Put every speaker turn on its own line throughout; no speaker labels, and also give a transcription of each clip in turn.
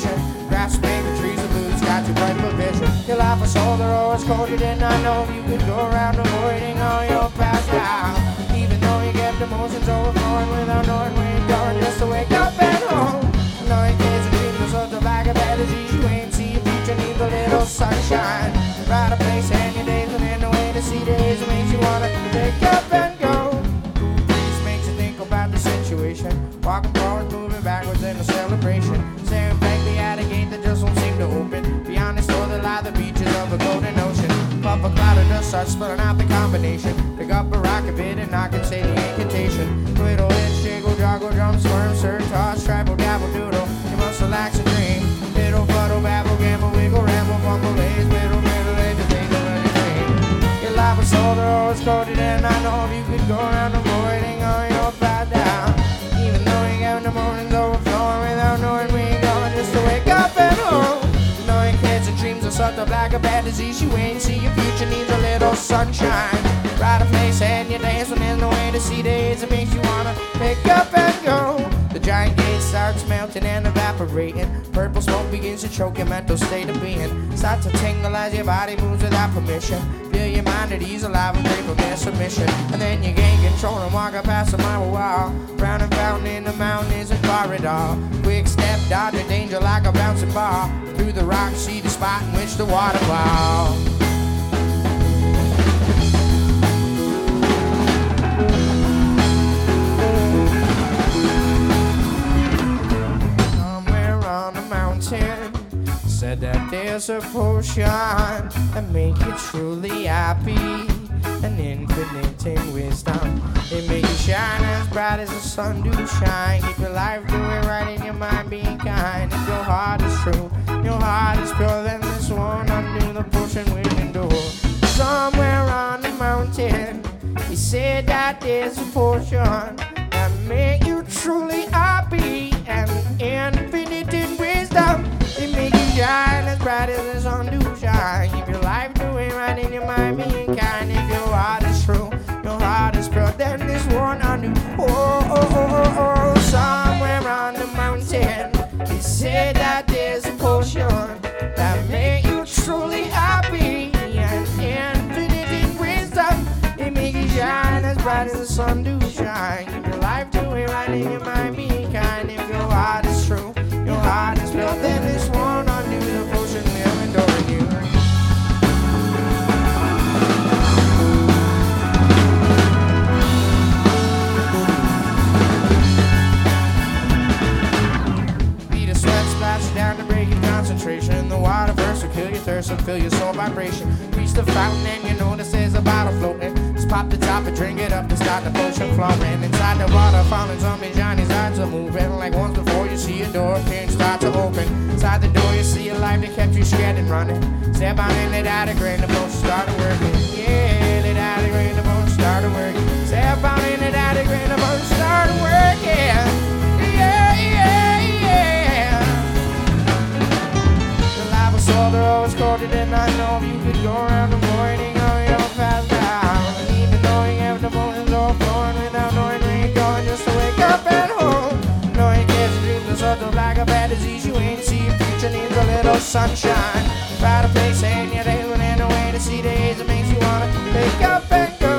ambition. Grass, paper, trees, and blues got you bright for vision. Your life was sold, the road was cold, you did not know you could go around avoiding all your past now. Even though you kept emotions overflowing without knowing where you're going, just to wake up and home. Knowing kids and dreams are such a bag of bad disease, you ain't see your future, needs a little sunshine. Right a place and your days, and then the way to see days that makes you wanna pick up and go. This makes you think about the situation. Walking forward, moving backwards in a celebration. Staring blankly at a gate that just won't seem to open. Beyond the store that lie the beaches of a golden ocean. Puff a cloud of dust, start spilling out the combination. Pick up a rocket bit and knock and say the incantation. Twiddle, hitch, jiggle, joggle, drum, squirm, surf, toss, tribal, dabble, doodle. You must relax and dream. Fiddle, fuddle, babble, gamble, wiggle, ramble, fumble, laze, middle, edge, tangle, and dream. Your life was sold, the road was coated, and I know if you could go around avoiding all your bad down. Even though you got the mornings overflowing without knowing where you're going, just to wake up and home. Knowing kids and dreams are sucked up like a bad disease, you ain't see your future needs a little sunshine. Right a place and you dance when there's no way to see days, it makes you wanna pick up and go. The giant gate starts melting and evaporating. Purple smoke begins to choke your mental state of being. Start to tingle as your body moves without permission. Feel your mind at ease, alive and free from their submission. And then you gain control and walk up past a mile wall. Round and fountain in the mountains and corridor. Quick step, dodge the danger like a bouncing ball. Through the rocks, see the spot in which the water falls. Said that there's a potion that make you truly happy, an infinite in wisdom. It makes you shine as bright as the sun do shine. Keep your life doing right and your mind being kind. If your heart is true, your heart is pure, then this one undo the potion we can do. Somewhere on the mountain, he said that there's a potion that make you truly happy, an infinite in wisdom. It make you shine as bright as the sun do shine. Keep your life doing right and your mind being kind. If your heart is true, your heart is pure, then this one I knew. Oh, somewhere on the mountain, he said that there's a potion that make you truly happy, and infinite in wisdom. It make you shine as bright as the sun do shine. Keep your life doing right and your mind being kind. If your heart is true, your heart is pure, then this one undo the potion will adore you. Beat a sweat splash down to break your concentration. The water first will kill your thirst and fill your soul vibration. Reach the fountain and you notice there's a bottle floating. Just pop the top and drink it up and start the potion flowing. Inside the water fountain, zombie Johnny's eyes are moving. Like once before you see a door, can't start to open. Inside the door you see a life that kept you scared and running. Step on in, let out a grain, the potion started working. Yeah, let out a grain, the potion started working. Step on in, let out a grain, the potion started working. Yeah. The life was sold, the road was cold, you did not know if you could go around avoiding all your past down. And even knowing every emotions overflowing without knowing where you're going, just to wake up at home. Knowing kids and dreams are such a like a bad disease, you ain't see your future needs a little sunshine. Try to place in your days when there's no way to see days, it makes you wanna pick up and go.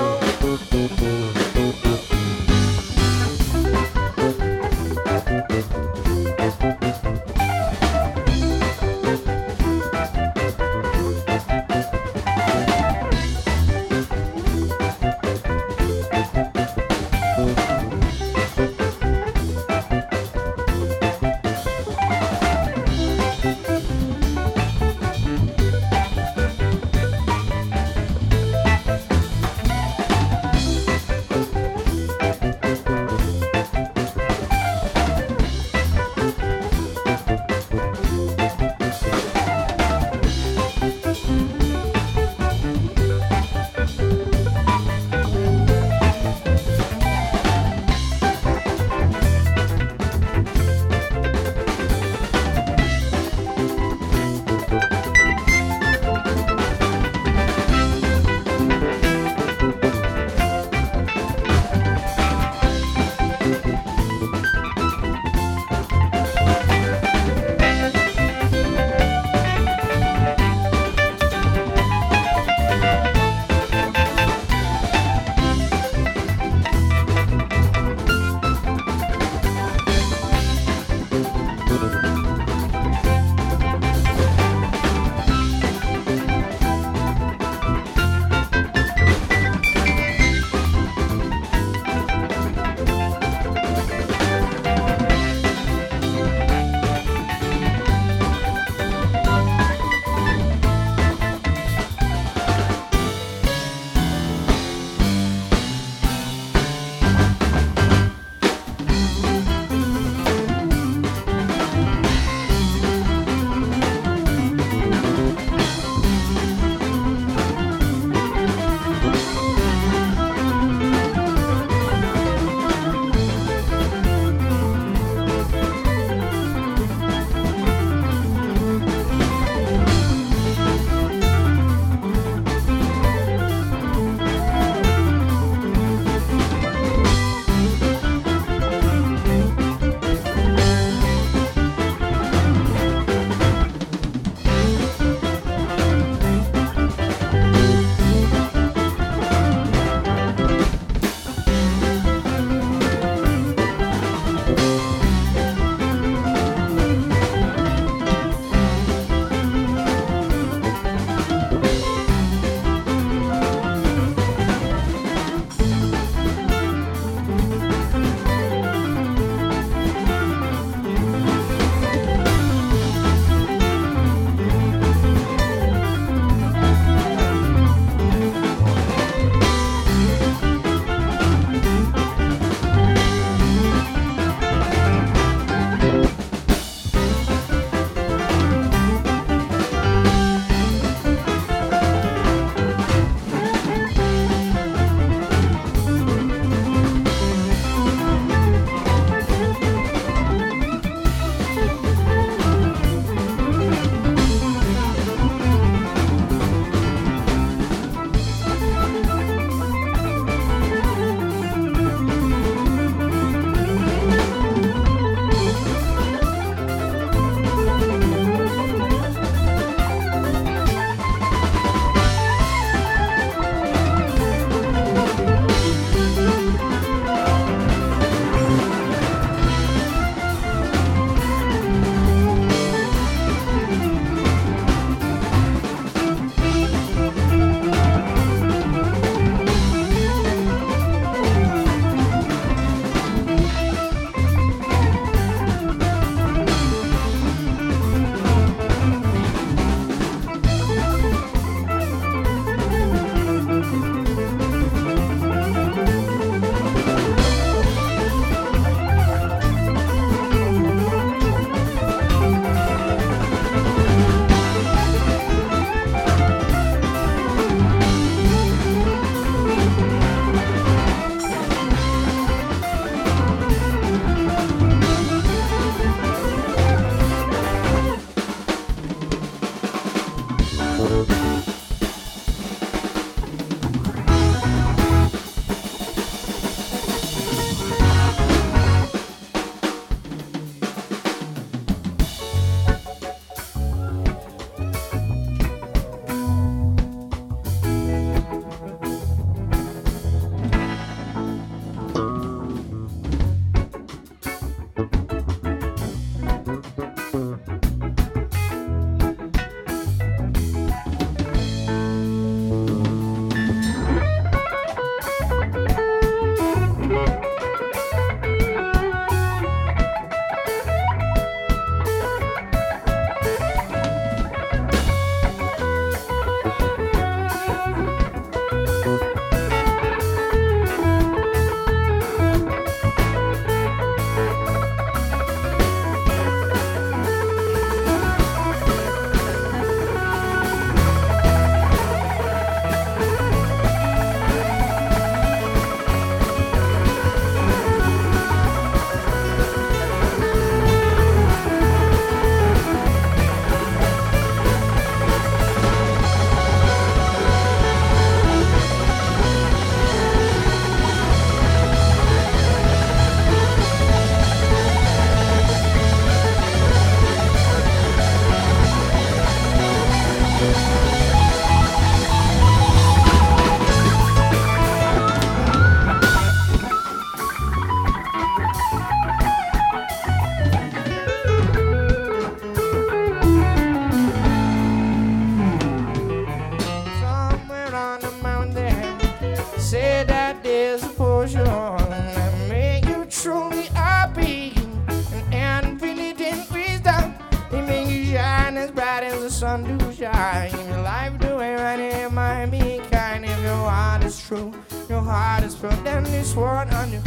sun do shine. If your life doing right, it might be kind. If your heart is true, your heart is pure, then this world on you.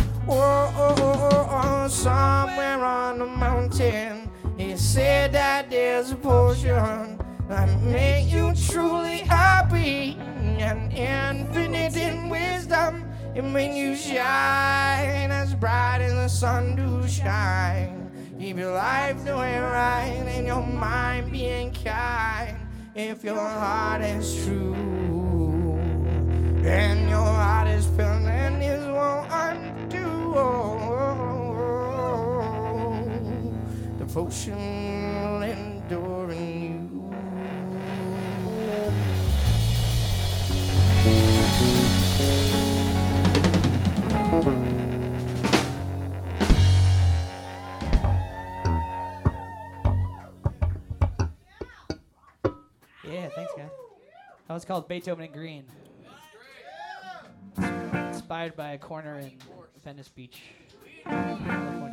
Oh, somewhere on the mountain, he said that there's a potion that make you truly happy and infinite in wisdom. It make you shine as bright as the sun do shine. Keep your life doing right and your mind being kind. If your heart is true and your heart is pure, then this won't undo. Devotion will endure in you.
Yeah, thanks, guys. That was called Beethoven in Green. Inspired by a corner in Venice Beach, California.